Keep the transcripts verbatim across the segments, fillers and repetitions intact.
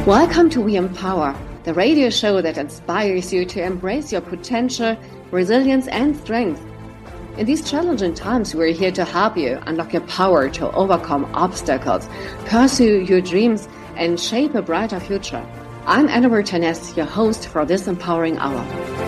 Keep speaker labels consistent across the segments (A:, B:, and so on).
A: Welcome to We Empower, the radio show that inspires you to embrace your potential, resilience, and strength. In these challenging times, we're here to help you unlock your power to overcome obstacles, pursue your dreams, and shape a brighter future. I'm Anna Martinez, your host for this empowering hour.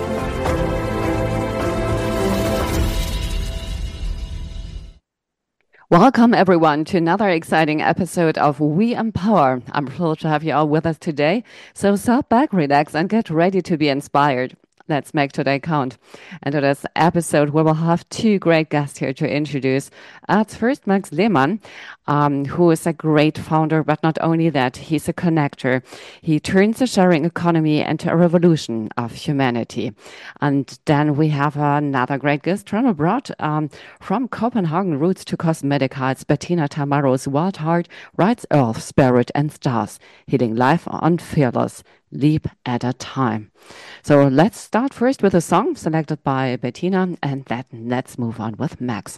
A: Welcome, everyone, to another exciting episode of We Empower. I'm thrilled to have you all with us today. So sit back, relax, and get ready to be inspired. Let's make today count. And in this episode, we will have two great guests here to introduce. At first, Max Lehmann, um, who is a great founder, but not only that, he's a connector. He turns the sharing economy into a revolution of humanity. And then we have another great guest from abroad, um, from Copenhagen Roots to Cosmeticals, Bettina Tamaro's Wild Heart, Writes Earth, Spirit, and Stars, healing life on Fearless, leap at a time. So let's start first with a song selected by Bettina, and then let's move on with Max.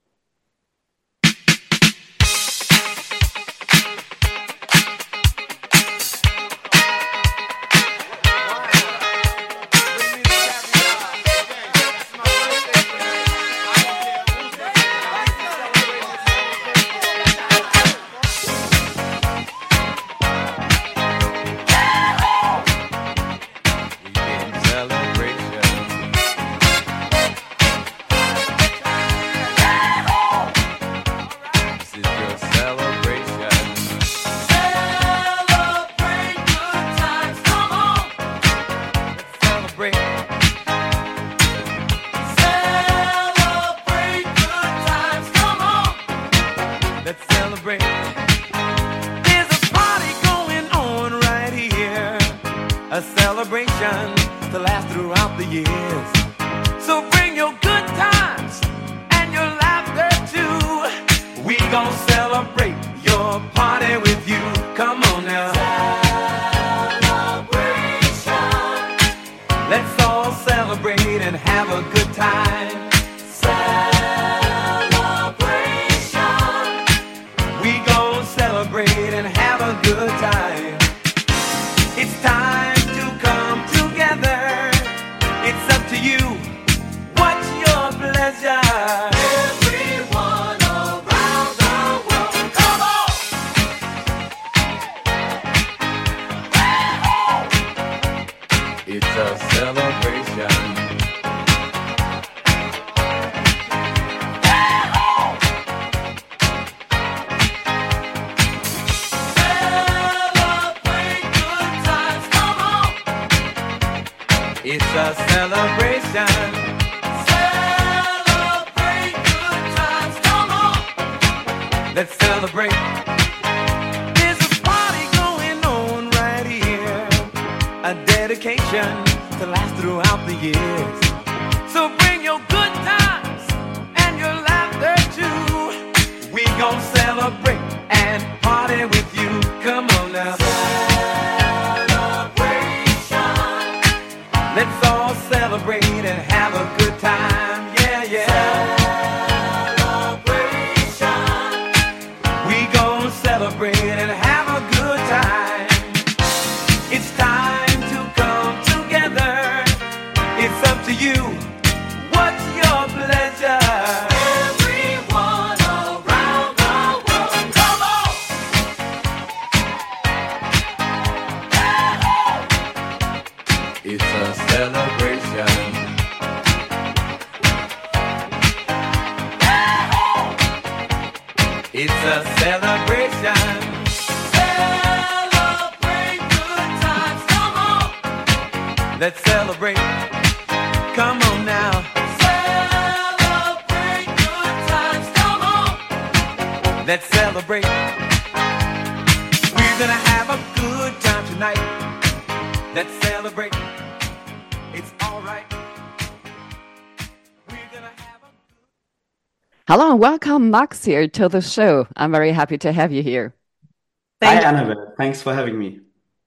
A: Hello and welcome, Max, here to the show. I'm very happy to have you here.
B: Thank Hi, Annabelle. Thanks for having me.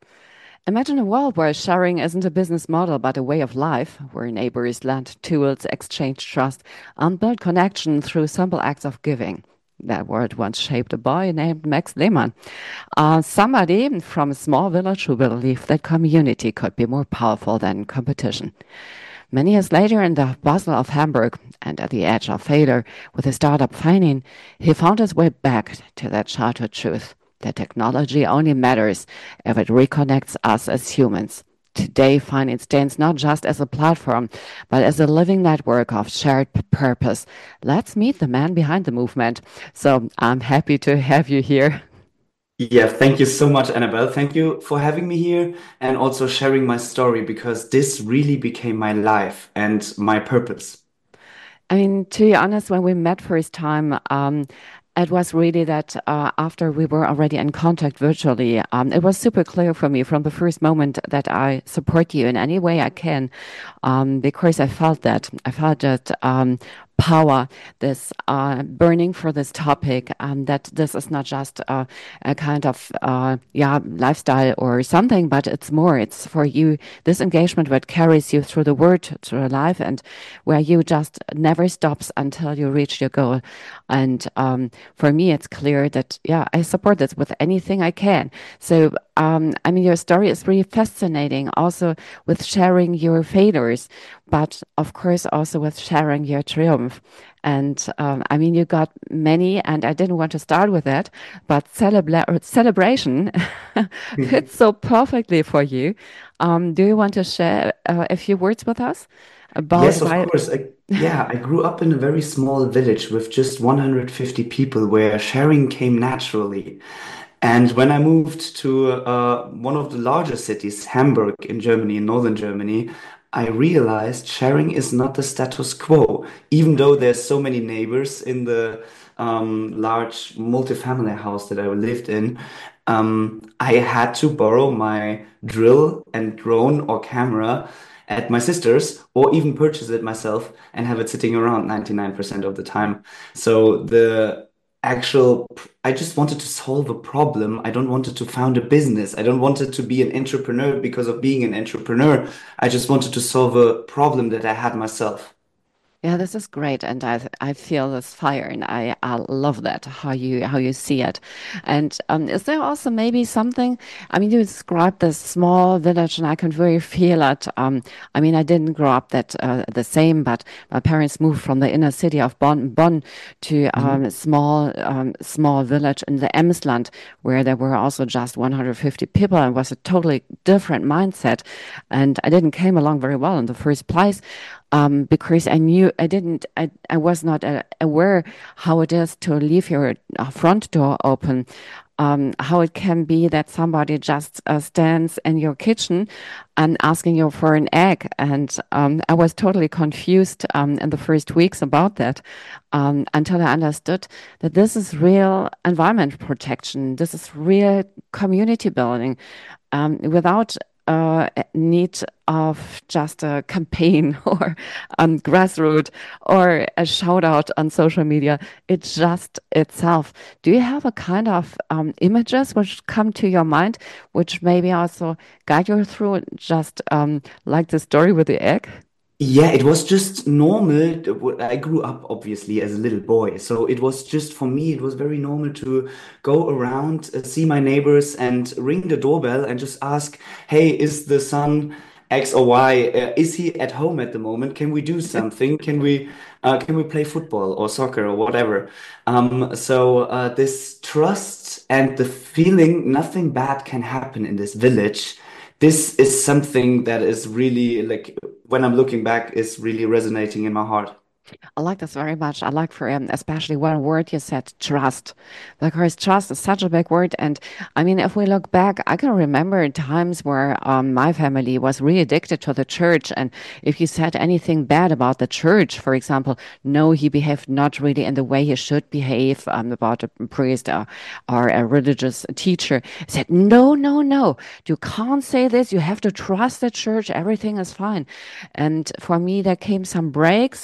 A: Imagine a world where sharing isn't a business model, but a way of life, where neighbors lend tools, exchange trust, and build connection through simple acts of giving. That word once shaped a boy named Max Lehmann, uh, somebody from a small village who believed that community could be more powerful than competition. Many years later, in the bustle of Hamburg and at the edge of failure with his startup Feinin, he found his way back to that childhood truth that technology only matters if it reconnects us as humans. Today, Feinin stands not just as a platform, but as a living network of shared p- purpose. Let's meet the man behind the movement. So I'm happy to have you here.
B: Yeah, thank you so much, Annabelle. Thank you for having me here and also sharing my story because this really became my life and my purpose.
A: I mean, to be honest, when we met first time, um, it was really that uh, after we were already in contact virtually, um, it was super clear for me from the first moment that I support you in any way I can, um, because I felt that. I felt that um, power, this uh, burning for this topic, um, that this is not just uh, a kind of uh, yeah lifestyle or something, but it's more. It's for you this engagement that carries you through the word, through your life, and where you just never stops until you reach your goal. And um, for me, it's clear that yeah, I support this with anything I can. So um, I mean, your story is really fascinating, also with sharing your failures, but of course also with sharing your triumph. And um, I mean, you got many, and I didn't want to start with that, but celebra celebration fits so perfectly for you. Um, do you want to share uh, a few words with us about
B: Yes, of
A: why?
B: course. I, yeah, I grew up in a very small village with just one hundred fifty people where sharing came naturally. And when I moved to uh, one of the larger cities, Hamburg in Germany, in northern Germany, I realized sharing is not the status quo. Even though there's so many neighbors in the um, large multifamily house that I lived in, um, I had to borrow my drill and drone or camera at my sister's or even purchase it myself and have it sitting around ninety-nine percent of the time. So the actual I just wanted to solve a problem. I don't wanted to found a business. I don't wanted to be an entrepreneur because of being an entrepreneur. I just wanted to solve a problem that I had myself.
A: Yeah, this is great, and I I feel this fire, and I I love that how you how you see it. And um, is there also maybe something? I mean, you described this small village, and I can really feel it. Um, I mean, I didn't grow up that uh, the same, but my parents moved from the inner city of Bonn, Bonn to um,
B: Mhm.
A: a small um, small village in the Emsland, where there were also just one hundred fifty people, and was a totally different mindset. And I didn't came along very well in the first place um, because I knew I didn't, I, I was not uh, aware how it is to leave your uh, front door open. Um, how it can be that somebody just uh, stands in your kitchen and asking you for an egg. And um, I was totally confused um, in the first weeks about that um, until I understood that this is real environment protection. This is real community building um, without uh, need of just a campaign or um, grassroots or a shout out on social media. It's just itself. Do you have a kind of um, images which come to your mind, which maybe also guide you through, just um, like the story with the egg?
B: Yeah, it was just normal. I grew up obviously as a little boy, so it was just for me, it was very normal to go around, uh, see my neighbors, and ring the doorbell and just ask, "Hey, is the son X or Y? Uh, is he at home at the moment? Can we do something? Can we, uh, can we play football or soccer or whatever?" Um, so uh, this trust and the feeling nothing bad can happen in this village. This is something that is really like when I'm looking back, is really resonating in my heart.
A: I like this very much. I like for um, especially one word you said, trust. Because trust is such a big word. And I mean, if we look back, I can remember times where um, my family was really addicted to the church. And if you said anything bad about the church, for example, no, he behaved not really in the way he should behave um, about a priest or, or a religious teacher, said, no, no, no, you can't say this. You have to trust the church. Everything is fine. And for me, there came some breaks. And so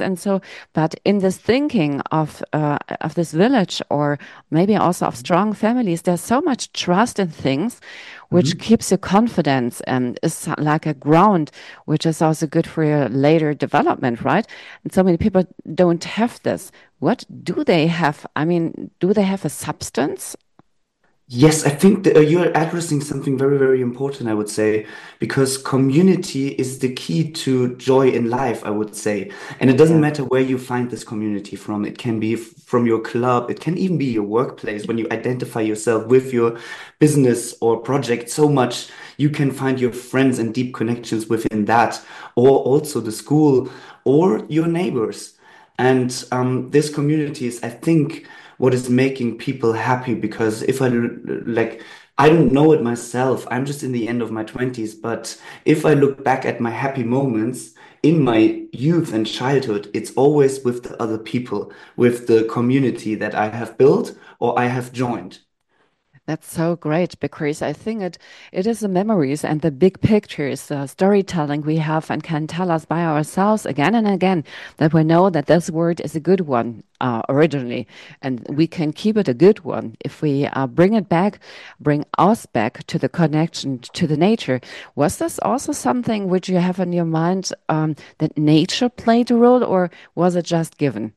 A: But in this thinking of uh, of this village, or maybe also of strong families, there's so much trust in things, which
B: Mhm.
A: keeps you confidence and is like a ground, which is also good for your later development, right? And so many people don't have this. What do they have? I mean, do they have a substance?
B: Yes, I think that uh, you're addressing something very, very important, I would say, because community is the key to joy in life, I would say. And it doesn't
A: Yeah.
B: matter where you find this community from. It can be f- from your club, it can even be your workplace when you identify yourself with your business or project so much, you can find your friends and deep connections within that, or also the school or your neighbors. And um, this community is, I think, what is making people happy because if I like, I don't know it myself. I'm just in the end of my twenties, but if I look back at my happy moments in my youth and childhood, it's always with the other people, with the community that I have built or I have joined.
A: That's so great because I think it it is the memories and the big pictures, the storytelling we have and can tell us by ourselves again and again that we know that this word is a good one uh, originally, and we can keep it a good one if we uh, bring it back, bring us back to the connection to the nature. Was this also something which you have in your mind um, that nature played a role, or was it just given?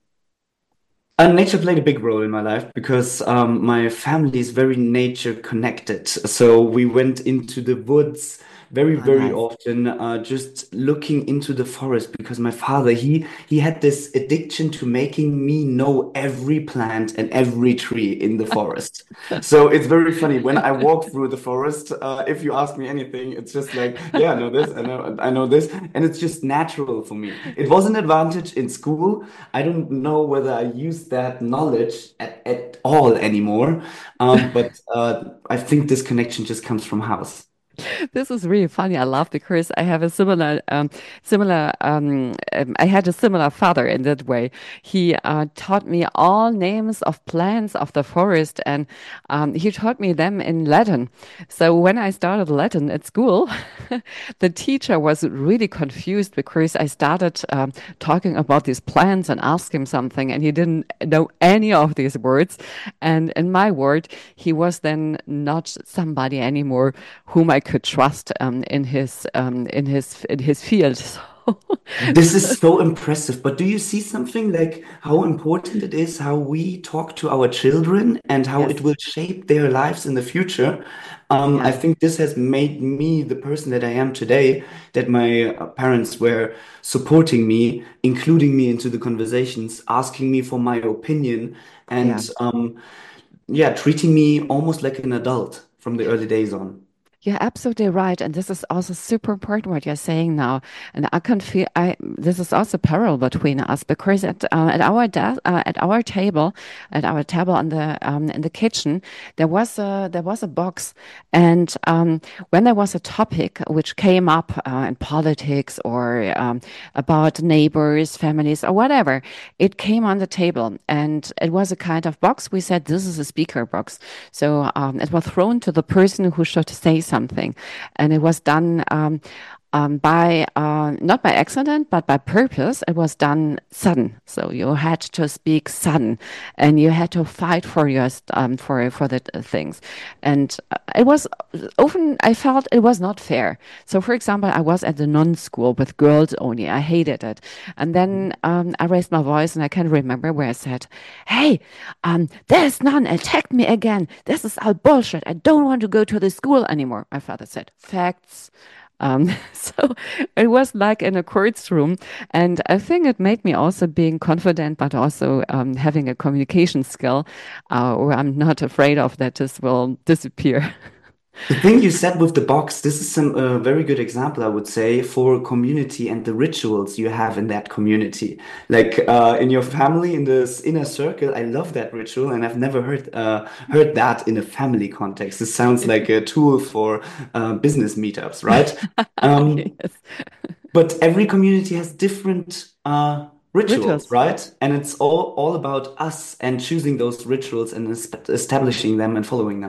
B: Uh, nature played a big role in my life because um, my family is very nature connected. So we went into the woods very,
A: Oh,
B: very
A: nice.
B: often, uh, just looking into the forest because my father, he he had this addiction to making me know every plant and every tree in the forest. So it's very funny when I walk through the forest. Uh, if you ask me anything, it's just like, yeah, I know this, I know, I know this, and it's just natural for me. It was an advantage in school. I don't know whether I use that knowledge at, at all anymore. Um, but uh, I think this connection just comes from house.
A: This is really funny. I laugh because I have a similar, um, similar. Um, um, I had a similar father in that way. He uh, taught me all names of plants of the forest, and um, he taught me them in Latin. So when I started Latin at school, the teacher was really confused because I started um, talking about these plants and asked him something, and he didn't know any of these words. And in my word, he was then not somebody anymore whom I could trust um, in his um, in his in his field.
B: This
A: So,
B: is so impressive, but do you see something like how important it is how we talk to our children and how it
A: yes,
B: will shape their lives in the future? Um, I
A: yeah,
B: think this has made me the person that I am today, that my uh, parents were supporting me, including me into the conversations, asking me for my opinion,
A: yeah.
B: and um, yeah, treating me almost like an adult from the early days on.
A: You're absolutely right, and this is also super important what you're saying now. And I can feel I this is also parallel between us because at uh, at our desk uh, at our table at our table in the um, in the kitchen there was a there was a box, and um, when there was a topic which came up uh, in politics or um, about neighbors, families, or whatever, it came on the table, and it was a kind of box. We said this is a speaker box, so um, it was thrown to the person who should say something. And it was done um, um, by, uh, not by accident, but by purpose. It was done sudden. So you had to speak sudden and you had to fight for your, um, for, for the uh, things. And uh, it was often, I felt it was not fair. So, for example, I was at the non school with girls only. I hated it. And then um, I raised my voice and I can remember where I said, hey, um, this nun attacked me again. This is all bullshit. I don't want to go to the school anymore. My father said, facts. Um, so it was like in a courts room. And I think it made me also being confident, but also um, having a communication skill, uh, or I'm not afraid of that this will disappear.
B: The thing you said with the box, this is some uh, very good example, I would say, for community and the rituals you have in that community. Like uh, in your family, in this inner circle, I love that ritual, and I've never heard uh, heard that in a family context. This sounds like a tool for uh, business meetups, right? Um,
A: Yes.
B: but every community has different uh, rituals,
A: Rituals.
B: right? And it's all all about us and choosing those rituals and es- establishing them and following them.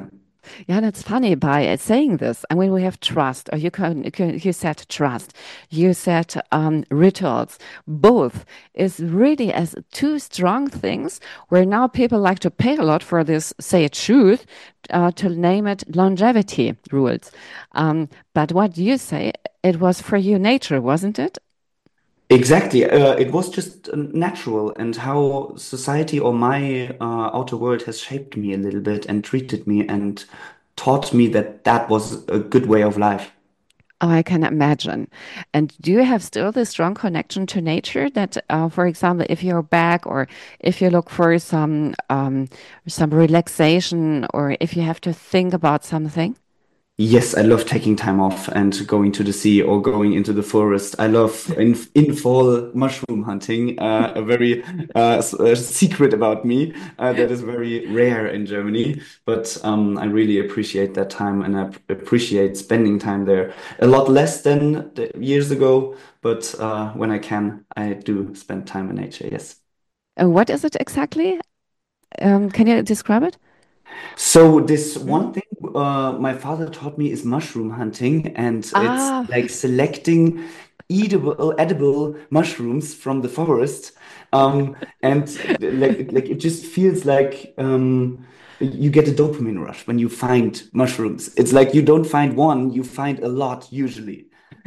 A: Yeah, and it's funny by uh, saying this. I mean, we have trust, or you can, you can you said trust, you said um, rituals. Both is really as two strong things where now people like to pay a lot for this, say it truth, uh, to name it longevity rules. Um, but what you say, it was for you nature, wasn't it?
B: Exactly. Uh, it was just uh, natural, and how society or my uh, outer world has shaped me a little bit and treated me and taught me that that was a good way of life.
A: Oh, I can imagine. And do you have still this strong connection to nature that, uh, for example, if you're back or if you look for some um, some relaxation or if you have to think about something?
B: Yes, I love taking time off and going to the sea or going into the forest. I love in in fall mushroom hunting. Uh, a very uh, s- uh, secret about me uh, that is very rare in Germany. But um, I really appreciate that time, and I p- appreciate spending time there. A lot less than the years ago, but uh, when I can, I do spend time in nature. Yes.
A: Uh, what is it exactly? Um, can you describe it?
B: So this
A: Hmm?
B: one thing uh, my father taught me is mushroom hunting, and it's
A: Ah,
B: like selecting edible edible mushrooms from the forest. Um, and like like it just feels like um, you get a dopamine rush when you find mushrooms. It's like you don't find one, you find a lot usually.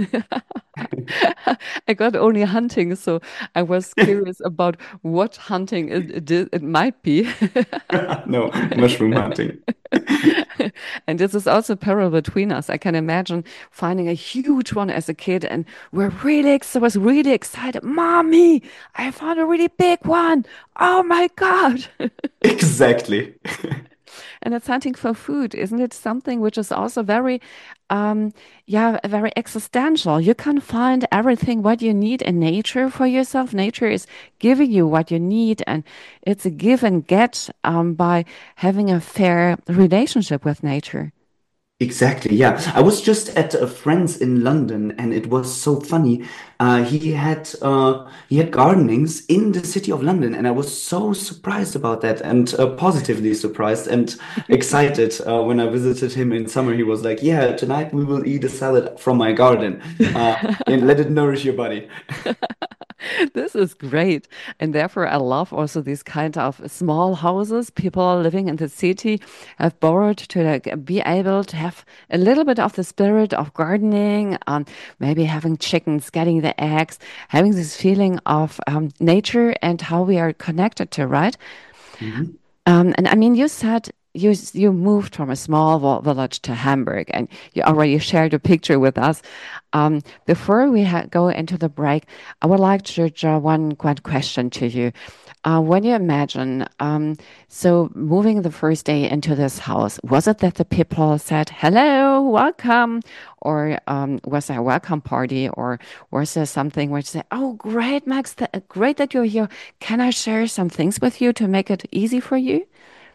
A: I got only hunting, so I was curious about what hunting it, it, is- it might be.
B: No, mushroom hunting.
A: And this is also parallel between us. I can imagine finding a huge one as a kid, and we're really, ex- I was really excited. Mommy, I found a really big one. Oh my God.
B: Exactly.
A: And it's hunting for food, isn't it? Something which is also very, um, yeah, very existential. You can find everything what you need in nature for yourself. Nature is giving you what you need, and it's a give and get um, by having a fair relationship with nature.
B: Exactly, yeah. I was just at a friend's in London, and it was so funny. Uh, he had uh, he had gardenings in the city of London, and I was so surprised about that, and uh, positively surprised and excited. Uh, when I visited him in summer, he was like, "Yeah, tonight we will eat a salad from my garden, uh, and let it nourish your body."
A: This is great. And therefore, I love also these kind of small houses people living in the city have borrowed to like be able to have a little bit of the spirit of gardening, um, maybe having chickens, getting the eggs, having this feeling of um, nature and how we are connected to, right?
B: Mhm.
A: Um, and I mean, you said you you moved from a small vo- village to Hamburg, and you already shared a picture with us. Um, before we ha go into the break, I would like to draw one one question to you. Uh, when you imagine, um, so moving the first day into this house, was it that the people said, "Hello, welcome," or um, was there a welcome party, or was there something which said, "Oh, great, Max, th great that you're here. Can I share some things with you to make it easy for you?"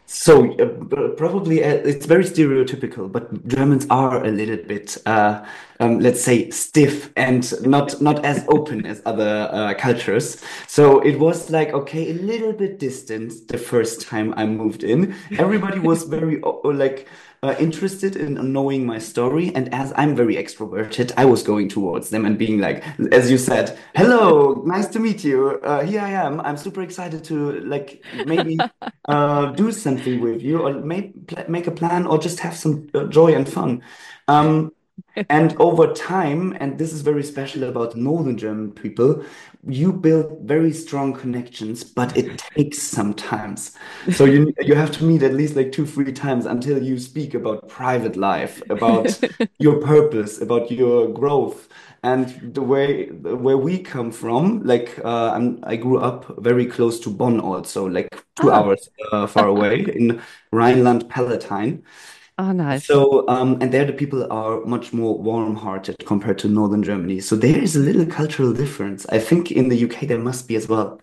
B: So uh, probably uh, it's very stereotypical, but Germans are a little bit, uh, um, let's say, stiff and not not as open as other uh, cultures. So it was like okay, a little bit distant the first time I moved in. Everybody was very uh, like uh, interested in knowing my story, and as I'm very extroverted, I was going towards them and being like, as you said, "Hello, nice to meet you. Uh, here I am. I'm super excited to like maybe." uh, do something with you, or make pl- make a plan, or just have some uh, joy and fun. Um, and over time, and this is very special about Northern German people, you build very strong connections, but it takes some times. So you you have to meet at least like two, three times until you speak about private life, about your purpose, about your growth. And the way where we come from, like uh, I'm, I grew up very close to Bonn, also like two
A: Ah,
B: hours uh, far away in Rhineland-Palatine.
A: oh, nice.
B: So, um, and there the people are much more warm-hearted compared to Northern Germany. So there is a little cultural difference. I think in the U K there must be as well.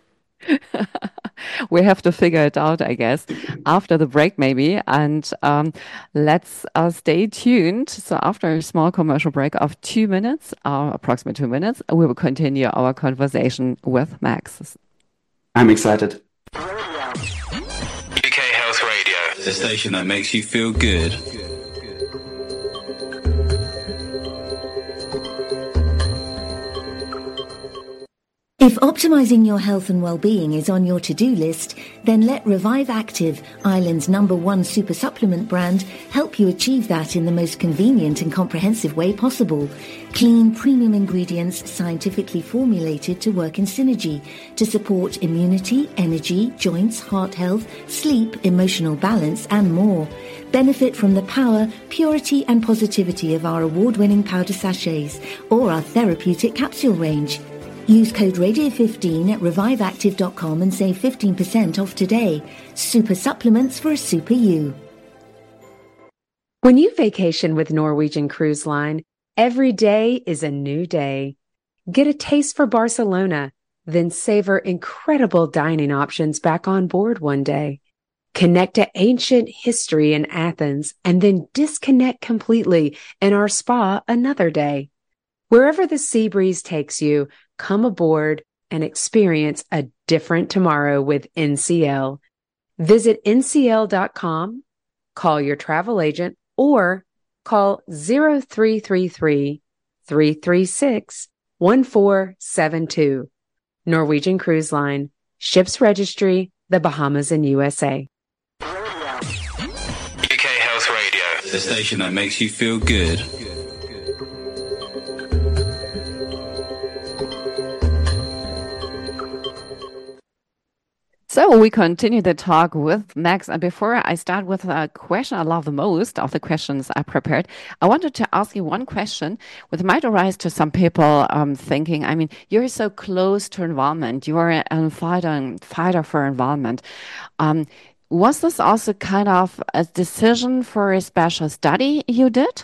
A: We have to figure it out, I guess, after the break, maybe. And um, let's uh, stay tuned. So, after a small commercial break of two minutes, uh, approximate two minutes, we will continue our conversation with Max.
B: I'm excited.
C: U K Health Radio, the station that makes you feel good. If optimizing your health and well-being is on your to-do list, then let Revive Active, Ireland's number one super supplement brand, help you achieve that in the most convenient and comprehensive way possible. Clean, premium ingredients scientifically formulated to work in synergy to support immunity, energy, joints, heart health, sleep, emotional balance, and more. Benefit from the power, purity, and positivity of our award-winning powder sachets or our therapeutic capsule range. Use code radio fifteen at revive active dot com and save fifteen percent off today. Super supplements for a super you.
D: When you vacation with Norwegian Cruise Line, every day is a new day. Get a taste for Barcelona, then savor incredible dining options back on board one day. Connect to ancient history in Athens and then disconnect completely in our spa another day. Wherever the sea breeze takes you, come aboard and experience a different tomorrow with N C L. Visit N C L dot com, call your travel agent, or call zero three three three, three three six, one four seven two. Norwegian Cruise Line, Ships Registry, the Bahamas and U S A.
E: U K Health Radio, the station that makes you feel good.
A: So we continue the talk with Max. And before I start with a question I love the most of the questions I prepared, I wanted to ask you one question, which might arise to some people um, thinking, I mean, you're so close to environment. You are a fighter, fighter for environment. Um, was this also kind of a decision for a special study you did?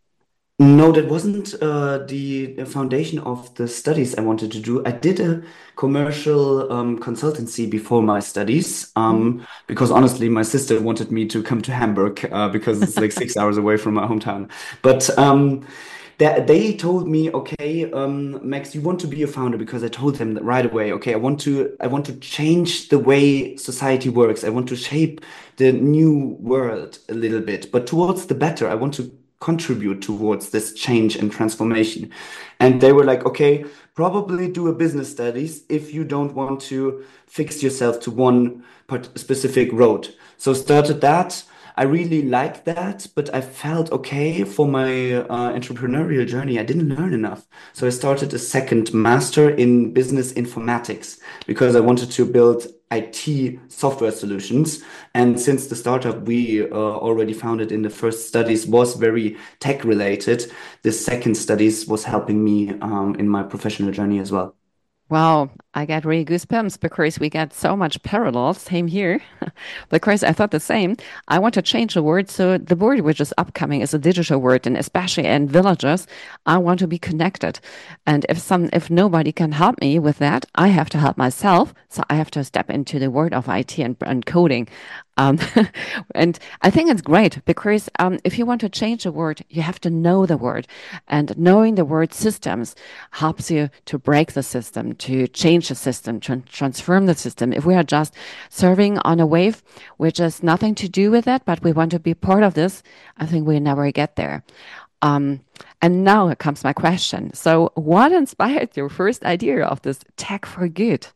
B: No, that wasn't uh, the foundation of the studies I wanted to do. I did a commercial um, consultancy before my studies um, because honestly, my sister wanted me to come to Hamburg uh, because it's like six hours away from my hometown. But um, that they told me, okay, um, Max, you want to be a founder, because I told them that right away, okay, I want to, I want to change the way society works. I want to shape the new world a little bit, but towards the better. I want to contribute towards this change and transformation. And they were like, okay, probably do a business studies if you don't want to fix yourself to one part- specific road. So started that. I really liked that, but I felt okay for my uh, entrepreneurial journey. I didn't learn enough. So I started a second master in business informatics because I wanted to build I T software solutions. And since the startup we uh, already founded in the first studies was very tech related, the second studies was helping me um, in my professional journey as well.
A: Wow, I get really goosebumps because we get so much parallels. Same here. Because I thought the same. I want to change the word. So the word which is upcoming is a digital word, and especially in villages, I want to be connected. And if some, if nobody can help me with that, I have to help myself. So I have to step into the world of I T and, and coding. Um, and I think it's great because um, if you want to change the word, you have to know the word. And knowing the word systems helps you to break the system, to change the system, to transform the system. If we are just surfing on a wave, which has nothing to do with it, but we want to be part of this, I think we never get there. Um, and now comes my question. So what inspired your first idea of this tech for good?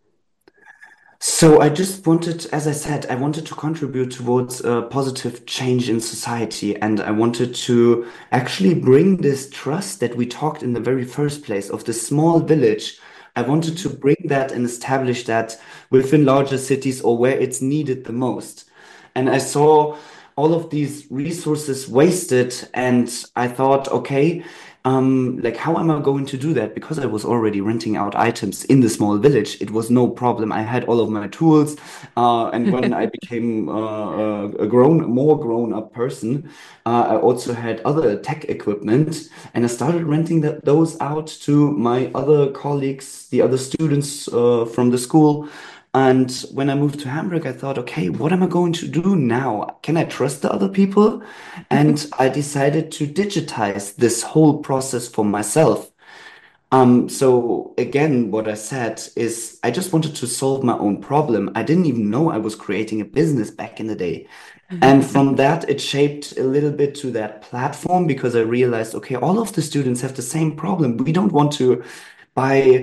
B: So I just wanted, as I said, I wanted to contribute towards a positive change in society, and I wanted to actually bring this trust that we talked in the very first place of the small village. I wanted to bring that and establish that within larger cities or where it's needed the most. And I saw all of these resources wasted, and I thought, okay, um, like how am I going to do that? Because I was already renting out items in the small village, it was no problem. I had all of my tools, uh, and when I became uh, a grown, more grown-up person, uh, I also had other tech equipment, and I started renting that, those out to my other colleagues, the other students uh, from the school. And when I moved to Hamburg, I thought, okay, what am I going to do now? Can I trust the other people? And I decided to digitize this whole process for myself. Um, so again, what I said is I just wanted to solve my own problem. I didn't even know I was creating a business back in the day. And from that, it shaped a little bit to that platform because I realized, okay, all of the students have the same problem. We don't want to buy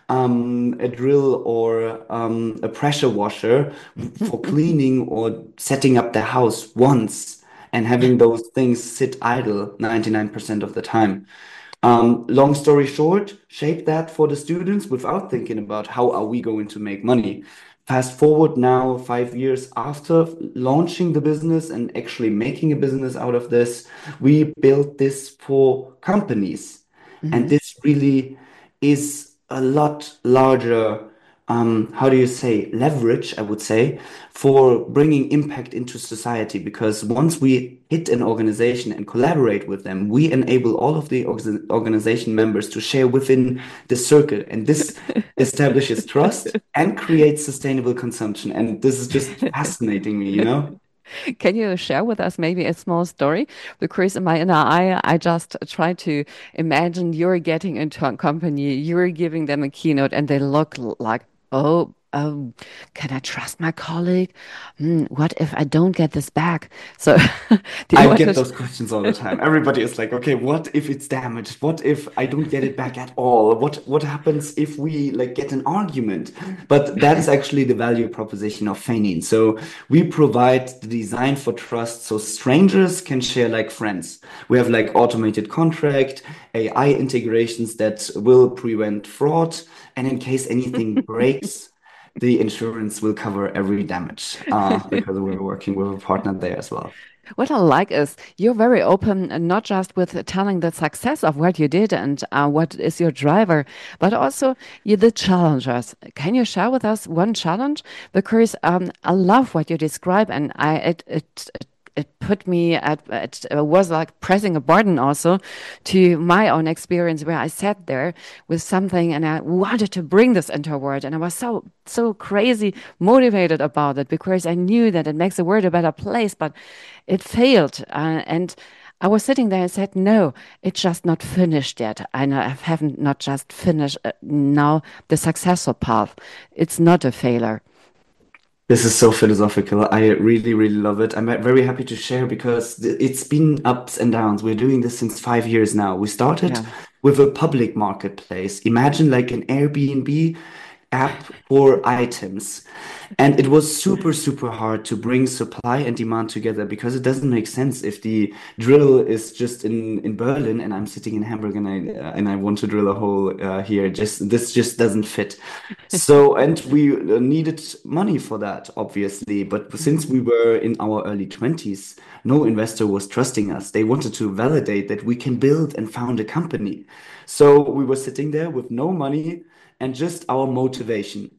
B: um, a drill or um, a pressure washer for cleaning or setting up their house once and having those things sit idle ninety-nine percent of the time. Um, long story short, shape that for the students without thinking about how are we going to make money. Fast forward now, five years after launching the business and actually making a business out of this, we built this for companies. And
A: Mhm.
B: this really is a lot larger, um, how do you say, leverage, I would say, for bringing impact into society. Because once we hit an organization and collaborate with them, we enable all of the org- organization members to share within the circle. And this establishes trust and creates sustainable consumption. And this is just fascinating me, you know?
A: Can you share with us maybe a small story? Because in my inner eye, I just try to imagine you're getting into a company, you're giving them a keynote, and they look l- like, oh, um, can I trust my colleague? Hmm, what if I don't get this back? So, do you
B: I
A: want
B: get
A: to?
B: those questions all the time. Everybody is like, okay, what if it's damaged? What if I don't get it back at all? What what happens if we like get an argument? But that is actually the value proposition of Feigning. So we provide the design for trust so strangers can share like friends. We have like automated contract, A I integrations that will prevent fraud, and in case anything breaks, the insurance will cover every damage, uh, because we're working with a partner there as well.
A: What I like is you're very open, and not just with telling the success of what you did and uh, what is your driver, but also you the challengers. Can you share with us one challenge? Because um, I love what you describe, and I it it. it it put me at it uh, was like pressing a button also to my own experience where I sat there with something and I wanted to bring this into a world, and I was so so crazy motivated about it because I knew that it makes the world a better place, but it failed. Uh, and I was sitting there and said, no, it's just not finished yet. I know I haven't not just finished uh, now the successful path. It's not a failure.
B: This is so philosophical. I really, really love it. I'm very happy to share because th- it's been ups and downs. We're doing this since five years now. We started
A: Yeah.
B: with a public marketplace. Imagine like an Airbnb app for items. And it was super, super hard to bring supply and demand together because it doesn't make sense if the drill is just in, in Berlin and I'm sitting in Hamburg and I uh, and I want to drill a hole uh, here. Just this just doesn't fit. So, and we uh, needed money for that, obviously. But since
A: Mhm.
B: we were in our early twenties, no investor was trusting us. They wanted to validate that we can build and found a company. So we were sitting there with no money and just our motivation.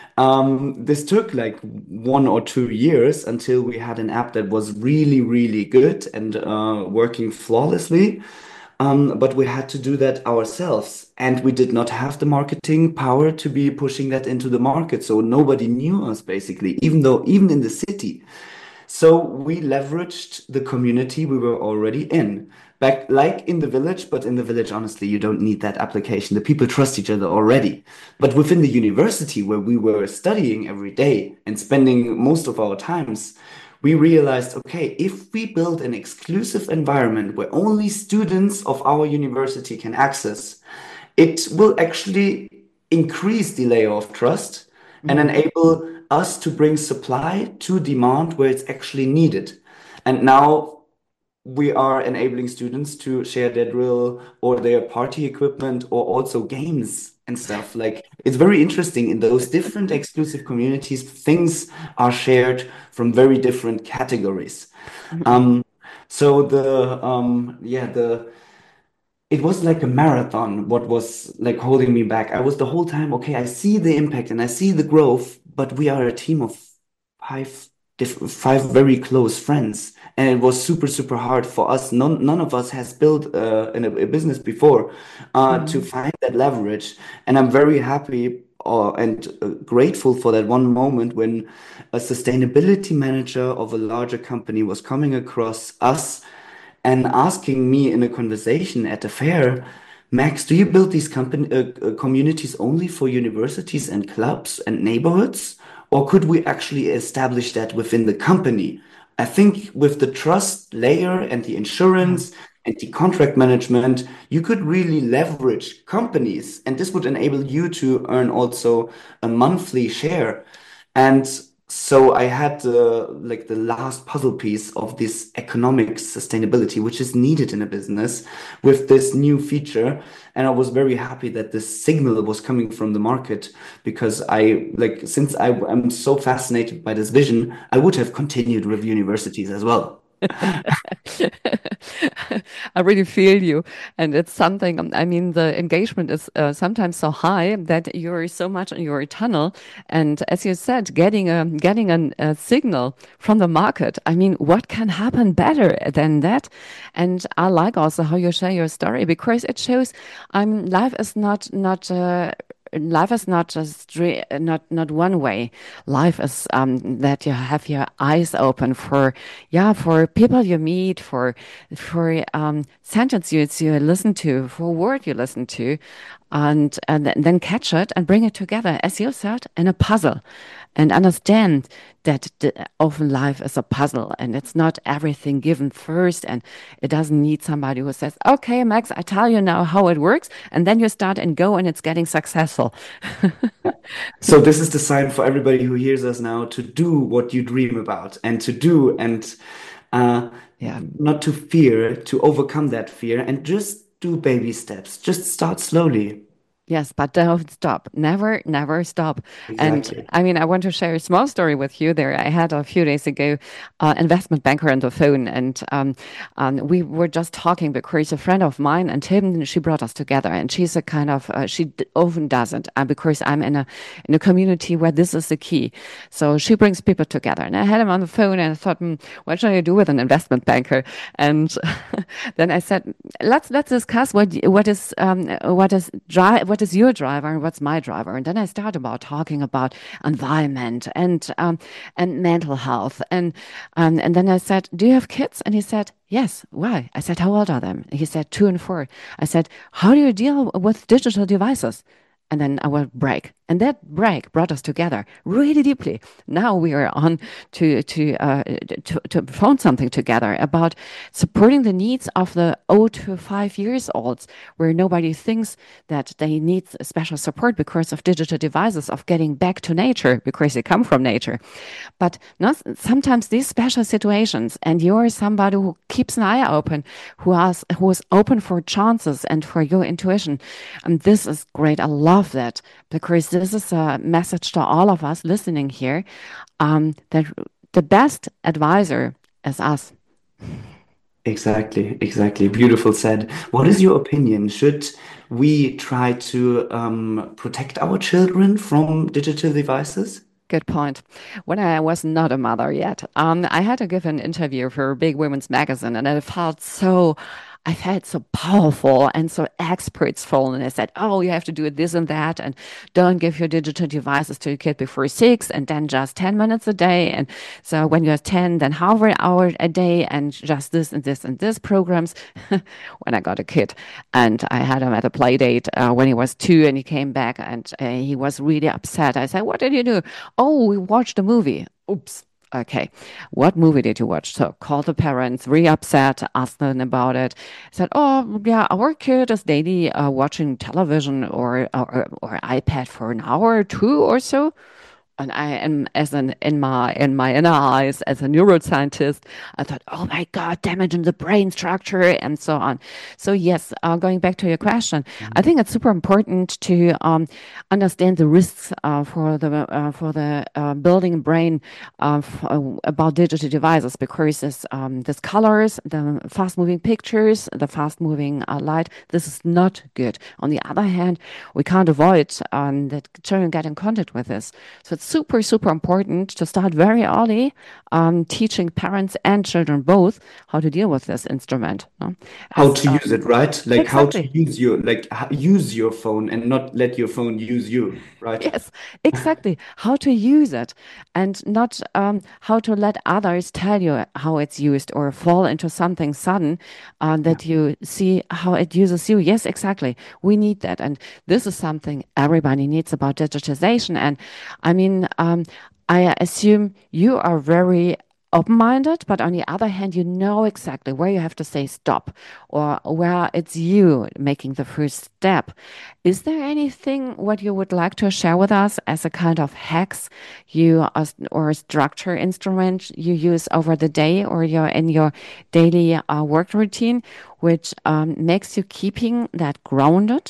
B: Um, this took like one or two years until we had an app that was really, really good and uh, working flawlessly. Um, but we had to do that ourselves, and we did not have the marketing power to be pushing that into the market. So nobody knew us basically, even though even in the city. So we leveraged the community we were already in. Back like in the village, but in the village, honestly, you don't need that application. The people trust each other already. But within the university where we were studying every day and spending most of our times, we realized, okay, if we build an exclusive environment where only students of our university can access, it will actually increase the layer of trust and
A: Mhm.
B: enable us to bring supply to demand where it's actually needed. And now we are enabling students to share their drill or their party equipment or also games and stuff. Like it's very interesting in those different exclusive communities, things are shared from very different categories.
A: Mhm.
B: Um, so the um yeah, the it was like a marathon what was like holding me back. I was the whole time, okay, I see the impact and I see the growth, but we are a team of five diff five very close friends, and it was super super hard for us. None none of us has built uh, in a, a business before, uh, to
A: Mhm.
B: find that leverage. And I'm very happy uh, and uh, grateful for that one moment when a sustainability manager of a larger company was coming across us and asking me in a conversation at a fair, Max, do you build these company uh, uh, communities only for universities and clubs and neighborhoods, or could we actually establish that within the company? I think with the trust layer and the
A: Yeah.
B: insurance anti-contract management, you could really leverage companies, and this would enable you to earn also a monthly share. And so I had the like the last puzzle piece of this economic sustainability, which is needed in a business with this new feature. And I was very happy that this signal was coming from the market because I like since I am so fascinated by this vision, I would have continued with universities as well.
A: I really feel you. And it's something, um, I mean, the engagement is uh, sometimes so high that you're so much in your tunnel. And as you said, getting a getting an, a signal from the market. I mean, what can happen better than that? And I like also how you share your story because it shows um, life is not not uh, life is not just stra- not not one way. Life is um, that you have your eyes open for yeah for people you meet, for for um, sentences you listen to, for word you listen to, and and th- then catch it and bring it together, as you said, in a puzzle, and understand that the, often life is a puzzle and it's not everything given first, and it doesn't need somebody who says, "Okay, Max, I tell you now how it works," and then you start and go and it's getting successful.
B: So this is the sign for everybody who hears us now to do what you dream about and to do and uh,
A: Yeah.
B: not to fear, to overcome that fear and just do baby steps. Just start slowly.
A: Yes, but don't stop. Never, never stop. And
B: Exactly.
A: I mean, I want to share a small story with you there. I had a few days ago uh, investment banker on the phone, and um, um, we were just talking because a friend of mine and him, she brought us together, and she's a kind of uh, she d- often doesn't, uh, because I'm in a in a community where this is the key. So she brings people together, and I had him on the phone, and I thought, hmm, what should I do with an investment banker? And then I said, let's let's discuss what what is um, what is drive what is your driver and what's my driver. And then I started about talking about environment and um, and mental health, and um, and then I said, do you have kids? And he said, yes. Why? I said, how old are them? He said, two and four. I said, how do you deal with digital devices? And then I will break. And that break brought us together really deeply. Now we are on to to uh, to, to phone something together about supporting the needs of the zero to five years olds, where nobody thinks that they need special support because of digital devices, of getting back to nature because they come from nature. But not sometimes these special situations, and you're somebody who keeps an eye open, who has who is open for chances and for your intuition. And this is great. I love that because this is a message to all of us listening here, um, that the best advisor is us.
B: Exactly, exactly. Beautiful said. What is your opinion? Should we try to um, protect our children from digital devices?
A: Good point. When I was not a mother yet, um, I had to give an interview for a big women's magazine, and I felt so, I felt so powerful and so expertsful. And I said, "Oh, you have to do this and that, and don't give your digital devices to your kid before six, and then just ten minutes a day. And so when you're ten, then half an hour a day, and just this and this and this programs." When I got a kid, and I had him at a play date uh, when he was two, and he came back, and uh, he was really upset. I said, "What did you do?" "Oh, we watched a movie." Oops. Okay. What movie did you watch? So called the parents, really upset, asked them about it. Said, "Oh, yeah, our kid is daily uh, watching television or, or or iPad for an hour or two or so." And I am, as an in my in my inner eyes as a neuroscientist, I thought, "Oh my God, damage in the brain structure," and so on. So yes, uh, going back to your question, I think it's super important to um, understand the risks uh, for the uh, for the uh, building brain uh, f- uh, about digital devices, because this um, this colors, the fast moving pictures, the fast moving uh, light. This is not good. On the other hand, we can't avoid um, that children get in contact with this. So it's super, super important to start very early, um, teaching parents and children both how to deal with this instrument. No?
B: How
A: As
B: to use
A: um,
B: it, right? Like how to
A: exactly.
B: use your like h- use your phone and not let your phone use you, right?
A: Yes, exactly. How to use it, and not um, how to let others tell you how it's used or fall into something sudden uh,
B: Yeah.
A: that you see how it uses you. Yes, exactly. We need that. And this is something everybody needs about digitization. And I mean, um, I assume you are very open-minded, but on the other hand, you know exactly where you have to say stop or where it's you making the first step. Is there anything what you would like to share with us as a kind of hacks you as- or structure instrument you use over the day or your in your daily uh, work routine, which um, makes you keeping that grounded?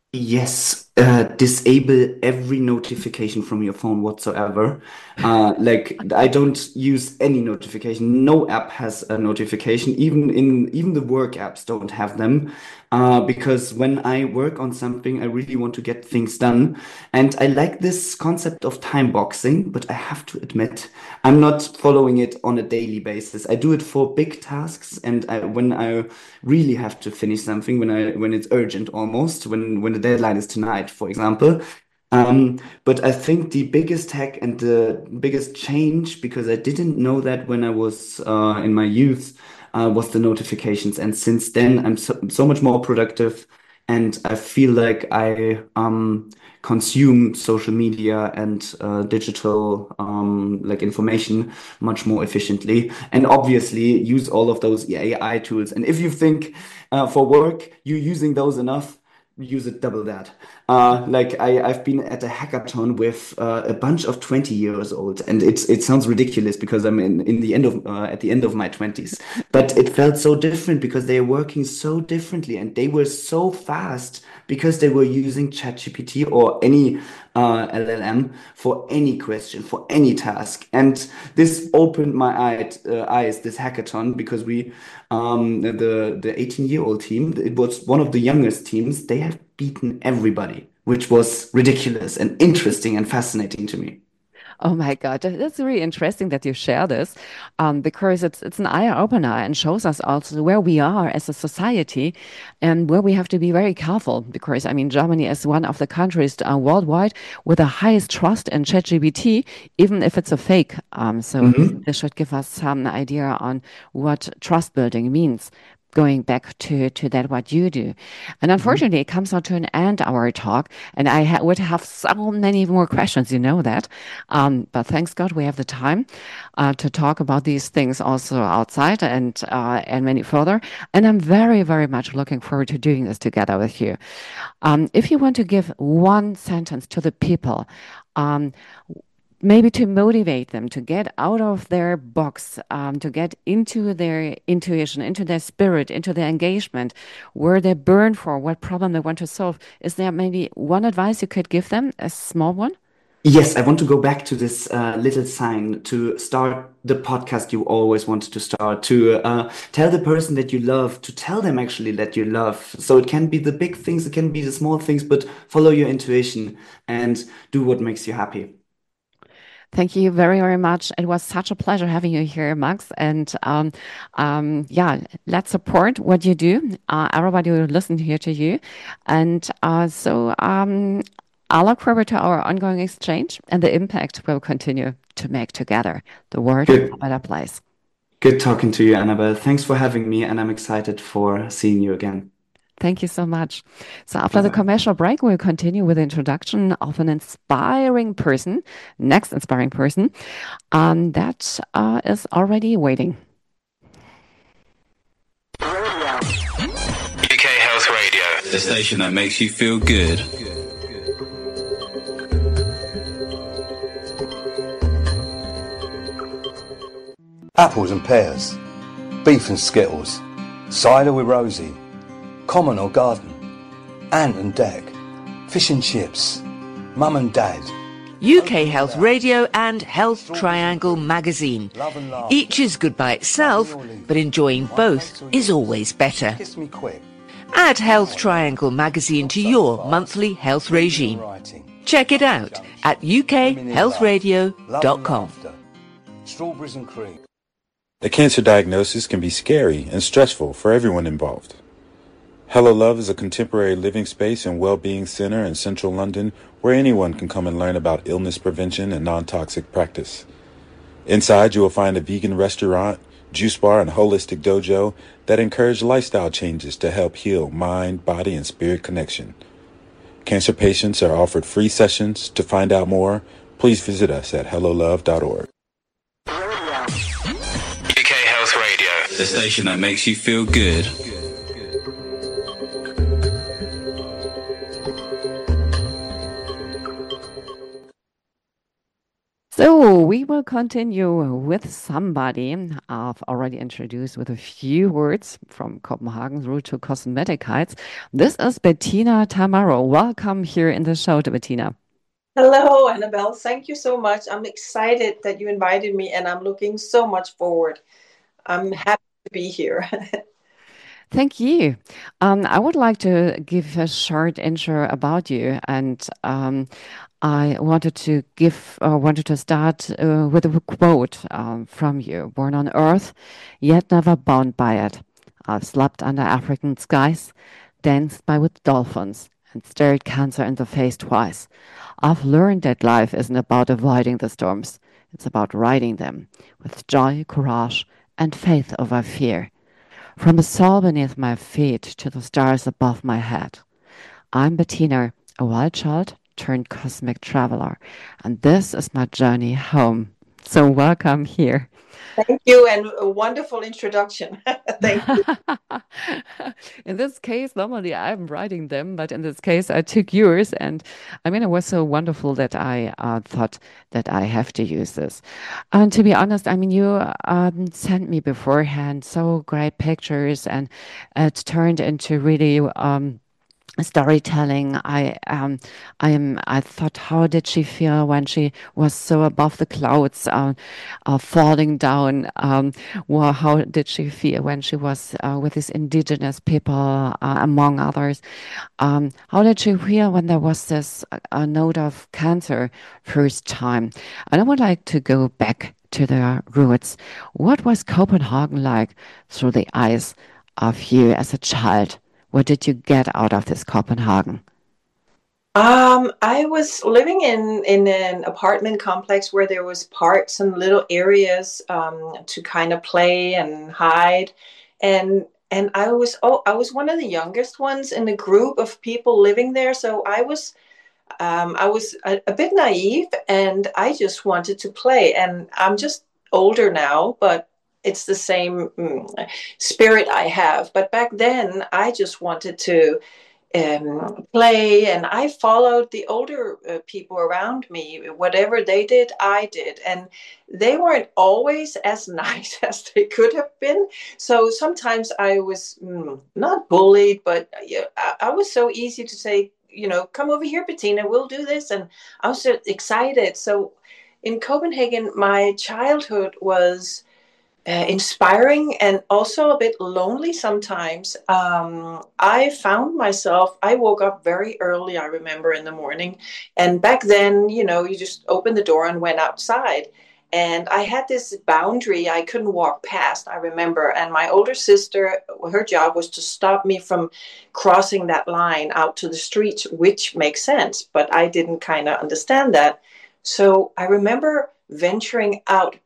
B: Yes, uh, disable every notification from your phone whatsoever. Uh, like I don't use any notification. No app has a notification. Even in even the work apps don't have them. Uh, because when I work on something, I really want to get things done. And I like this concept of time boxing, but I have to admit, I'm not following it on a daily basis. I do it for big tasks, and I, when I really have to finish something, when I when it's urgent almost, when when the deadline is tonight, for example. Um, but I think the biggest hack and the biggest change, because I didn't know that when I was uh, in my youth, uh, was the notifications. And since then, I'm so, so much more productive, and I feel like I um, consume social media and uh, digital um, like information much more efficiently, and obviously use all of those A I tools. And if you think uh, for work you're using those enough, use it double that. Uh, like I, I've been at a hackathon with uh, a bunch of twenty years old, and it's it sounds ridiculous because I'm in, in the end of uh, at the end of my twenties. But it felt so different because they are working so differently, and they were so fast because they were using ChatGPT or any uh, L L M for any question, for any task. And this opened my eye, uh, eyes, this hackathon, because we, um, the the eighteen year old team, it was one of the youngest teams. They have beaten everybody, which was ridiculous and interesting and fascinating to me.
A: Oh my God, that- that's really interesting that you share this, um, because it's it's an eye opener and shows us also where we are as a society and where we have to be very careful. Because I mean, Germany is one of the countries uh, worldwide with the highest trust in ChatGPT, even if it's a fake. Um, so
B: Mhm.
A: this should give us some idea on what trust building means. Going back to to that what you do, and
B: Mhm.
A: unfortunately, it comes out to an end our talk, and I ha would have so many more questions. You know that, um, but thanks God we have the time uh, to talk about these things also outside and uh, and many further. And I'm very very much looking forward to doing this together with you. Um, if you want to give one sentence to the people. Um, maybe to motivate them to get out of their box, um, to get into their intuition, into their spirit, into their engagement, where they burn for, what problem they want to solve. Is there maybe one advice you could give them, a small one?
B: Yes, I want to go back to this uh, little sign to start the podcast you always wanted to start, to uh, tell the person that you love, to tell them actually that you love. So it can be the big things, it can be the small things, but follow your intuition and do what makes you happy.
A: Thank you very, very much. It was such a pleasure having you here, Max. And um, um, yeah, let's support what you do. Uh, everybody will listen here to you. And uh, so um, I look forward to our ongoing exchange and the impact we'll continue to make together the world a
B: Good,
A: better place.
B: good talking to you, Annabelle. Thanks for having me, and I'm excited for seeing you again.
A: Thank you so much. So
B: Bye
A: after the
B: bye.
A: commercial break, we'll continue with the introduction of an inspiring person, next inspiring person, um, that uh, is already waiting.
E: U K Health Radio, the station that makes you feel good.
F: Apples and pears, beef and skittles, cider with Rosie, common or garden, ant and deck, fish and chips, mum and dad.
G: U K Health Radio and Health Triangle magazine. Each is good by itself, but enjoying both is always better.
F: Kiss me quick.
G: Add Health Triangle magazine to your monthly health regime. Check it out at u k health radio dot com.
F: Strawberries and cream.
H: A cancer diagnosis can be scary and stressful for everyone involved. Hello Love is a contemporary living space and well-being center in central London where anyone can come and learn about illness prevention and non-toxic practice. Inside, you will find a vegan restaurant, juice bar, and holistic dojo that encourage lifestyle changes to help heal mind, body, and spirit connection. Cancer patients are offered free sessions. To find out more, please visit us at hello love dot org.
E: The station that makes you feel good.
A: So we will continue with somebody I've already introduced with a few words from Copenhagen's route to cosmetic heights. This is Bettina Tamaro. Welcome here in the show to Bettina.
I: Hello, Annabelle. Thank you so much. I'm excited that you invited me, and I'm looking so much forward. I'm happy to be here.
A: Thank you. Um, I would like to give a short intro about you, and um, I wanted to give, uh, wanted to start uh, with a quote um, from you. Born on earth, yet never bound by it. I've slept under African skies, danced by with dolphins, and stared cancer in the face twice. I've learned that life isn't about avoiding the storms. It's about riding them with joy, courage, and faith over fear. From the soul beneath my feet to the stars above my head. I'm Bettina, a wild child turned cosmic traveler, and this is my journey home. So welcome here.
I: Thank you, and a wonderful introduction. Thank you.
A: In this case, normally I'm writing them, but in this case, I took yours, and I mean, it was so wonderful that I uh, thought that I have to use this. And to be honest, I mean, you um, sent me beforehand so great pictures, and it turned into really um, storytelling. I um I am I thought, how did she feel when she was so above the clouds, uh, uh falling down? Um, well, how did she feel when she was uh, with these indigenous people, uh, among others? Um, how did she feel when there was this uh, note of cancer first time? And I would like to go back to the roots. What was Copenhagen like through the eyes of you as a child? What did you get out of this Copenhagen?
I: Um, I was living in, in an apartment complex where there was parks and little areas um, to kind of play and hide. And and I was oh I was one of the youngest ones in a group of people living there. So I was um, I was a, a bit naive, and I just wanted to play. And I'm just older now, but it's the same mm, spirit I have. But back then, I just wanted to um, play, and I followed the older uh, people around me. Whatever they did, I did. And they weren't always as nice as they could have been. So sometimes I was mm, not bullied, but uh, I, I was so easy to say, you know, come over here, Bettina, we'll do this. And I was so excited. So in Copenhagen, my childhood was Uh, inspiring and also a bit lonely sometimes. Um, I found myself, I woke up very early, I remember, in the morning. And back then, you know, you just opened the door and went outside. And I had this boundary I couldn't walk past, I remember. And my older sister, her job was to stop me from crossing that line out to the street, which makes sense. But I didn't kind of understand that. So I remember venturing out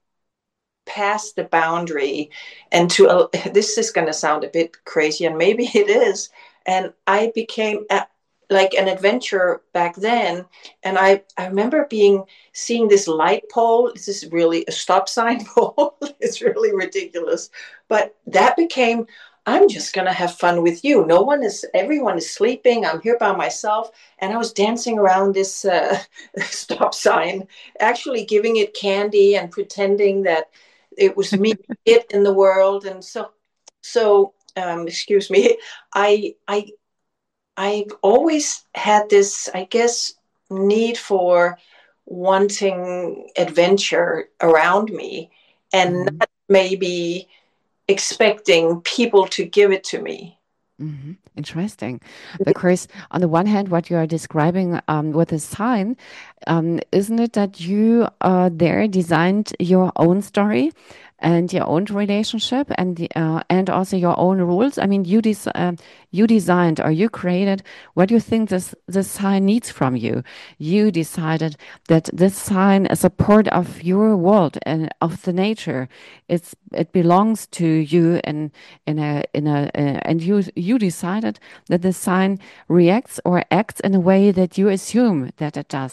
I: past the boundary and to uh, this is going to sound a bit crazy, and maybe it is, and I became a, like an adventurer back then. And I, I remember being seeing this light pole. This is really a stop sign pole. It's really ridiculous, but that became, I'm just going to have fun with you. No one is, everyone is sleeping. I'm here by myself. And I was dancing around this uh, stop sign, actually giving it candy and pretending that it was me, it in the world. And so, so um, excuse me, I, I, I've always had this, I guess, need for wanting adventure around me, and mm-hmm. not maybe expecting people to give it to me.
A: Mm-hmm. Interesting. Because on the one hand, what you are describing um, with the sign, um, isn't it that you uh, there designed your own story and your own relationship, and the, uh, and also your own rules? I mean, you des- uh, you designed, or you created what you think this this sign needs from you. You decided that this sign is a part of your world and of the nature. It's it belongs to you, and in a in a uh, and you you decided that the sign reacts or acts in a way that you assume that it does.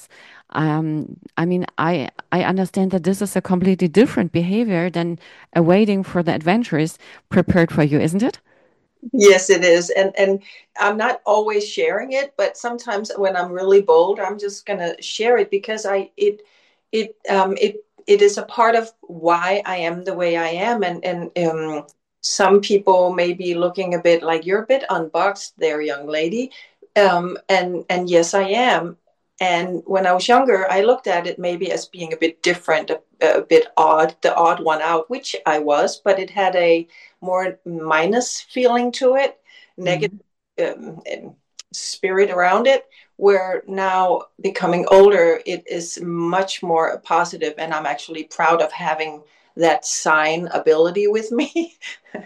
A: Um, I mean, I I understand that this is a completely different behavior than uh, waiting for the adventures prepared for you, isn't it?
I: Yes, it is. And and I'm not always sharing it, but sometimes when I'm really bold, I'm just gonna share it because I it it um it it is a part of why I am the way I am. And and um some people may be looking a bit like you're a bit unboxed there, young lady. Um and and yes, I am. And when I was younger, I looked at it maybe as being a bit different, a, a bit odd, the odd one out, which I was, but it had a more minus feeling to it, negative um, um, spirit around it, where now becoming older, it is much more positive, and I'm actually proud of having that sign ability with me.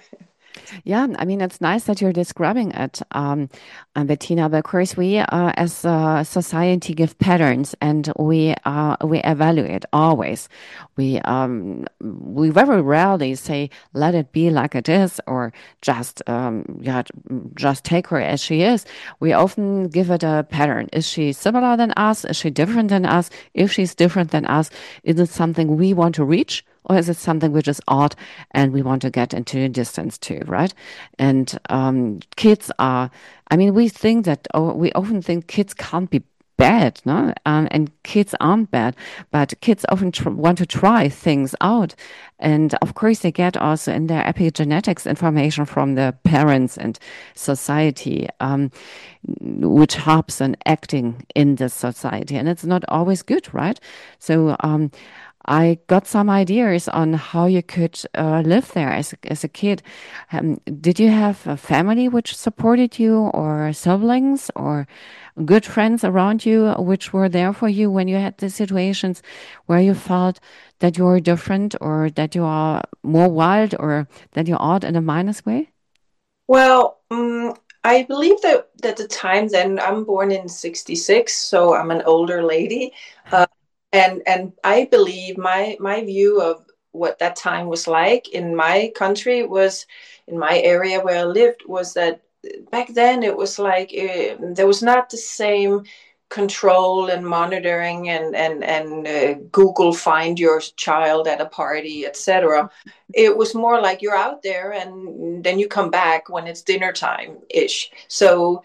A: Yeah, I mean, it's nice that you're describing it, um, uh, Bettina, because we, uh, as a society, give patterns and we uh, we evaluate always. We um, we very rarely say, "Let it be like it is," or just um, yeah, just take her as she is. We often give it a pattern. Is she similar than us? Is she different than us? If she's different than us, is it something we want to reach? Or is it something which is odd and we want to get into a distance to, right? And um, kids are, I mean, we think that, oh, we often think kids can't be bad, no? Um, and kids aren't bad, but kids often tr- want to try things out. And of course, they get also in their epigenetics information from their parents and society, um, which helps in acting in this society. And it's not always good, right? So, um, I got some ideas on how you could uh, live there as a, as a kid. Um, did you have a family which supported you, or siblings, or good friends around you which were there for you when you had the situations where you felt that you were different, or that you are more wild, or that you're odd in a minus way?
I: Well, um, I believe that at the time then, I'm born in sixty-six, so I'm an older lady. Uh, and and I believe my my view of what that time was like in my country was, in my area where I lived, was that back then it was like uh, there was not the same control and monitoring and and and uh, Google find your child at a party, et cetera. It was more like you're out there and then you come back when it's dinner time ish. So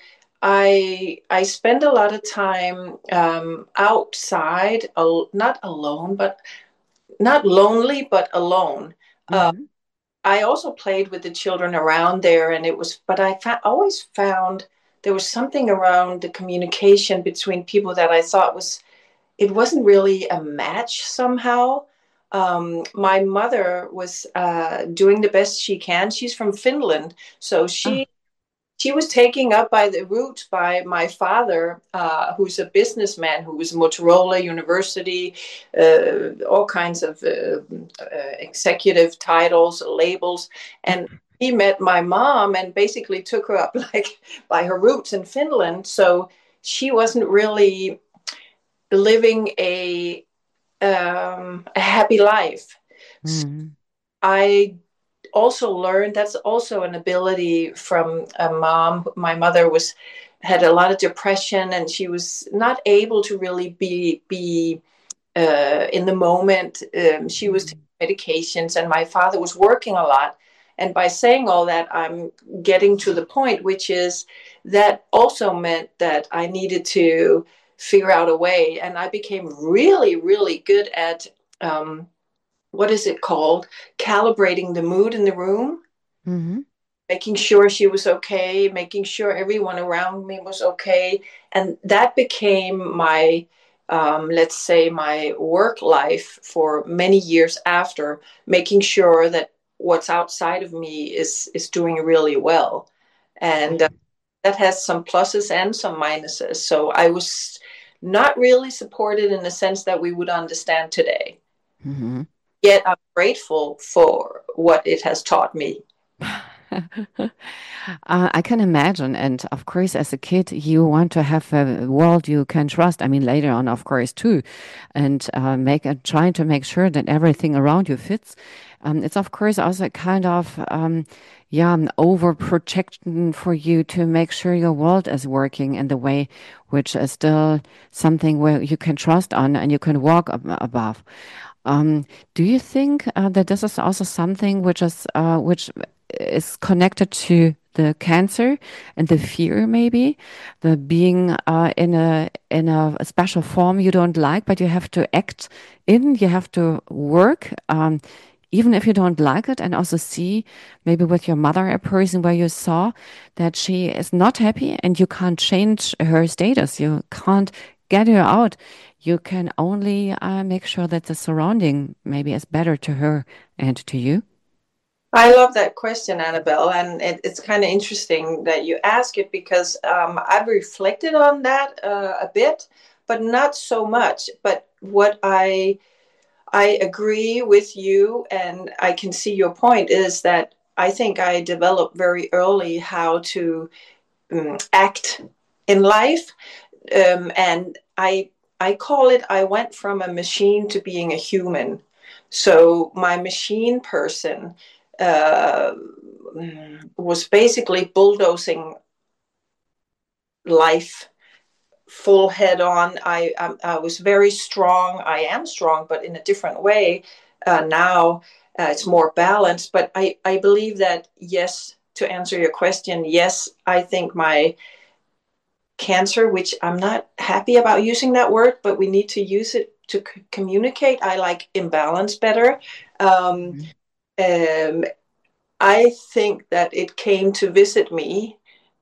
I: I I spend a lot of time um, outside, al- not alone, but not lonely, but alone. Uh,
A: Hmm.
I: I also played with the children around there, and it was, but I fa- always found there was something around the communication between people that I thought was, it wasn't really a match somehow. Um, my mother was uh, doing the best she can. She's from Finland, so
A: Ah.
I: she she was taken up by the root by my father, uh, who's a businessman who was Motorola University, uh, all kinds of uh, uh, executive titles, labels, and he met my mom and basically took her up like by her roots in Finland. So she wasn't really living a um, a happy life. So
A: Hmm.
I: I also learned that's also an ability from a mom. My mother was had a lot of depression, and she was not able to really be be uh, in the moment. Um, she was taking medications, and my father was working a lot. And by saying all that, I'm getting to the point, which is that also meant that I needed to figure out a way, and I became really, really good at. Um, what is it called? Calibrating the mood in the room,
A: Hmm.
I: making sure she was okay, making sure everyone around me was okay. And that became my, um, let's say, my work life for many years after, making sure that what's outside of me is, is doing really well. And uh, that has some pluses and some minuses. So I was not really supported in the sense that we would understand today.
A: Hmm.
I: Yet I'm grateful for what it has taught me.
A: Uh, I can imagine. And of course, as a kid, you want to have a world you can trust. I mean, later on, of course, too. And uh, make uh, trying to make sure that everything around you fits. Um, it's of course also a kind of um, yeah, an overprotection for you to make sure your world is working in the way which is still something where you can trust on and you can walk ab above. Um, do you think uh, that this is also something which is uh, which is connected to the cancer and the fear, maybe the being uh, in a in a, a special form you don't like, but you have to act in, you have to work, um, even if you don't like it, and also see maybe with your mother a person where you saw that she is not happy and you can't change her status, you can't get her out. You can only uh, make sure that the surrounding maybe is better to her and to you.
I: I love that question, Annabelle, and it, it's kind of interesting that you ask it because um, I've reflected on that uh, a bit, but not so much. But what I I agree with you, and I can see your point, is that I think I developed very early how to um, act in life, um, and I I call it I went from a machine to being a human. So my machine person uh, was basically bulldozing life full head on. I, I I was very strong. I am strong, but in a different way. Uh, now uh, it's more balanced. But I, I believe that, yes, to answer your question, yes, I think my cancer, which I'm not happy about using that word, but we need to use it to c- communicate. I like imbalance better. Um, mm-hmm. um, I think that it came to visit me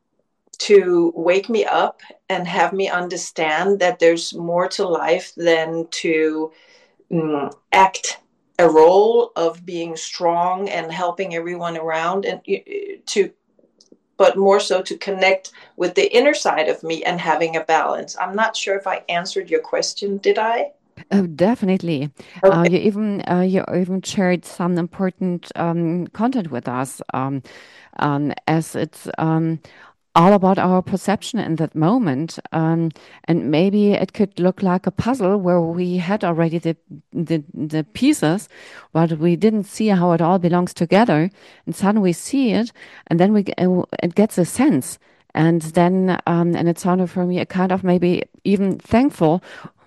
I: to wake me up and have me understand that there's more to life than to um, act a role of being strong and helping everyone around, and uh, to but more so to connect with the inner side of me and having a balance. I'm not sure if I answered your question. Did I?
A: Oh, definitely.
I: Okay.
A: Uh, you even uh, you even shared some important um, content with us, um, um, as it's um, all about our perception in that moment. Um, and maybe it could look like a puzzle where we had already the, the the pieces, but we didn't see how it all belongs together. And suddenly we see it, and then we uh, it gets a sense. And then um, and it sounded for me a kind of maybe even thankful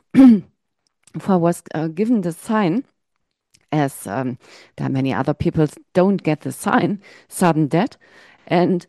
A: for was uh, given the sign, as um, there are many other people don't get the sign, sudden death, and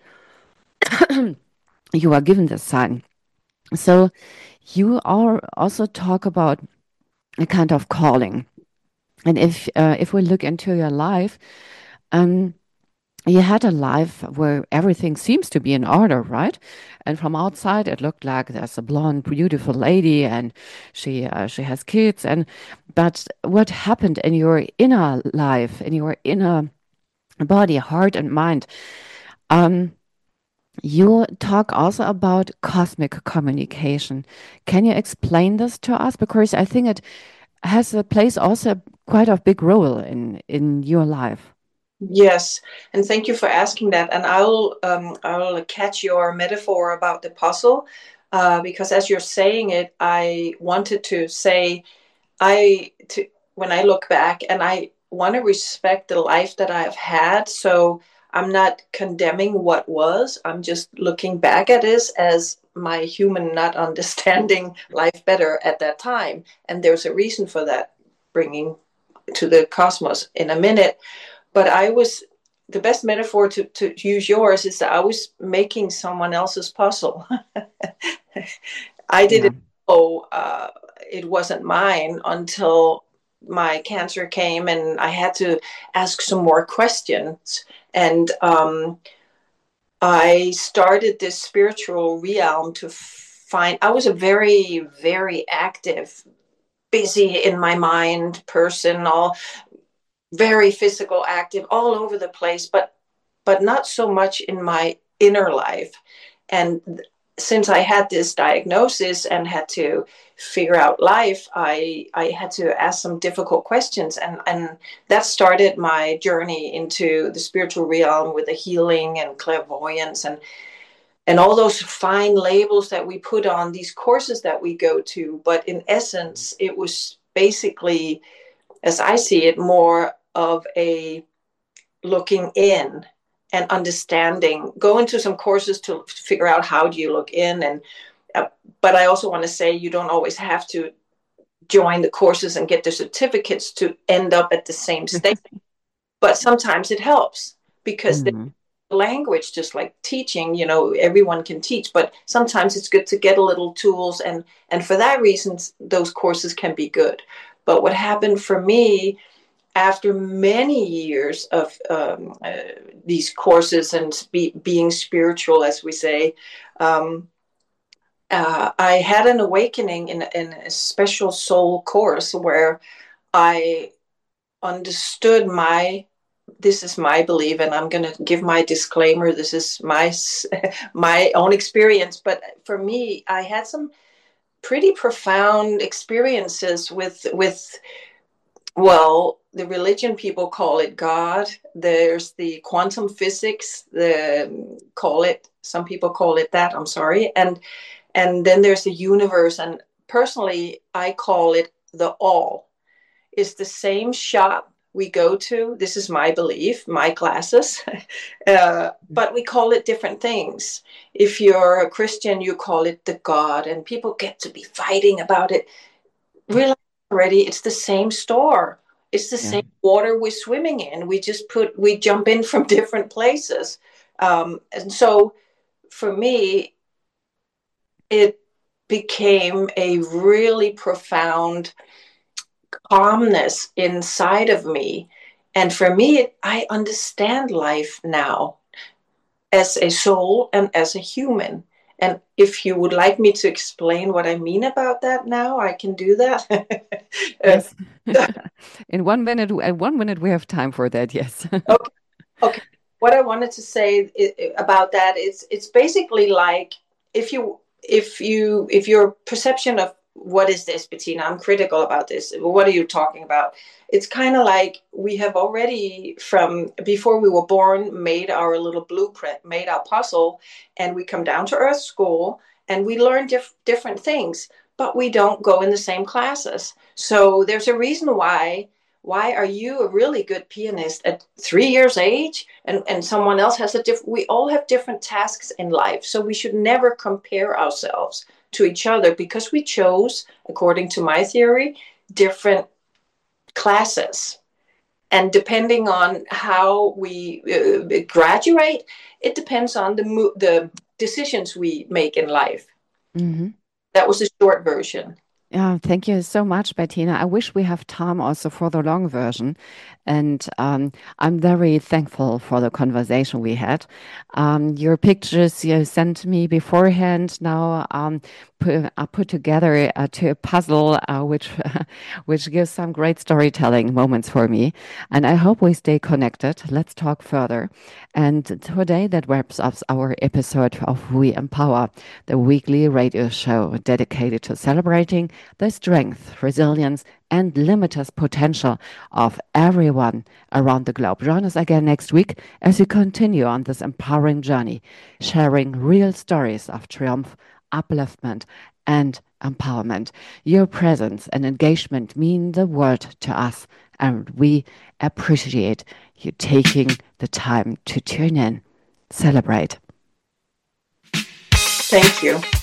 A: you are given the sign. So you are also talk about a kind of calling, and if uh, if we look into your life, um, you had a life where everything seems to be in order, right? And from outside, it looked like there's a blonde, beautiful lady, and she uh, she has kids. And but what happened in your inner life, in your inner body, heart, and mind? Um, you talk also about cosmic communication. Can you explain this to us? Because I think it has a plays also quite a big role in in your life.
I: Yes, and thank you for asking that. And I'll um, I'll catch your metaphor about the puzzle, uh, because as you're saying it, I wanted to say, I to when I look back, and I want to respect the life that I've had. So I'm not condemning what was. I'm just looking back at this as my human not understanding life better at that time, and there's a reason for that. Bringing to the cosmos in a minute. But I was, the best metaphor to, to use yours is that I was making someone else's puzzle. I didn't yeah. know uh, it wasn't mine until my cancer came and I had to ask some more questions. And um, I started this spiritual realm to find, I was a very, very active, busy in my mind person, all very physical, active, all over the place, but but not so much in my inner life. And since I had this diagnosis and had to figure out life, I I had to ask some difficult questions, and and that started my journey into the spiritual realm with the healing and clairvoyance and and all those fine labels that we put on these courses that we go to. But in essence, it was basically, as I see it, more of a looking in and understanding. Go into some courses to figure out how do you look in, and uh, but I also want to say you don't always have to join the courses and get the certificates to end up at the same state. But sometimes it helps because mm-hmm. the language, just like teaching, you know, everyone can teach, but sometimes it's good to get a little tools, and and for that reason those courses can be good. But what happened for me after many years of um, uh, these courses and be, being spiritual, as we say, um, uh, I had an awakening in, in a special soul course where I understood my, this is my belief, and I'm going to give my disclaimer, this is my, my own experience. But for me, I had some pretty profound experiences with, with, well, the religion people call it God. There's the quantum physics, the call it, some people call it that, I'm sorry. And and then there's the universe. And personally, I call it the all. It's the same shop we go to. This is my belief, my classes. uh, but we call it different things. If you're a Christian, you call it the God. And people get to be fighting about it. Really? Already, it's the same store. It's the yeah. same water we're swimming in. We just put, we jump in from different places. Um, and so for me, it became a really profound calmness inside of me. And for me, I understand life now as a soul and as a human. And if you would like me to explain what I mean about that now, I can do that.
A: Yes. In one minute, in one minute, we have time for that. Yes.
I: Okay. Okay. What I wanted to say about that is, it's basically like if you, if you, if your perception of what is this, Bettina? I'm critical about this. What are you talking about? It's kind of like we have already, from before we were born, made our little blueprint, made our puzzle, and we come down to Earth School and we learn diff- different things, but we don't go in the same classes. So there's a reason why. Why are you a really good pianist at three years age, and, and someone else has a different, we all have different tasks in life. So we should never compare ourselves to each other, because we chose, according to my theory, different classes. And depending on how we uh, graduate, it depends on the mo- the decisions we make in life. Mm-hmm. That was a short version.
A: Yeah, thank you so much, Bettina. I wish we have time also for the long version. And um, I'm very thankful for the conversation we had. Um, your pictures you sent me beforehand now um, put, are put together uh, to a puzzle, uh, which which gives some great storytelling moments for me. And I hope we stay connected. Let's talk further. And today that wraps up our episode of We Empower, the weekly radio show dedicated to celebrating the strength, resilience, and limitless potential of everyone around the globe. Join us again next week as we continue on this empowering journey, sharing real stories of triumph, upliftment, and empowerment. Your presence and engagement mean the world to us, and we appreciate you taking the time to tune in. Celebrate.
I: Thank you.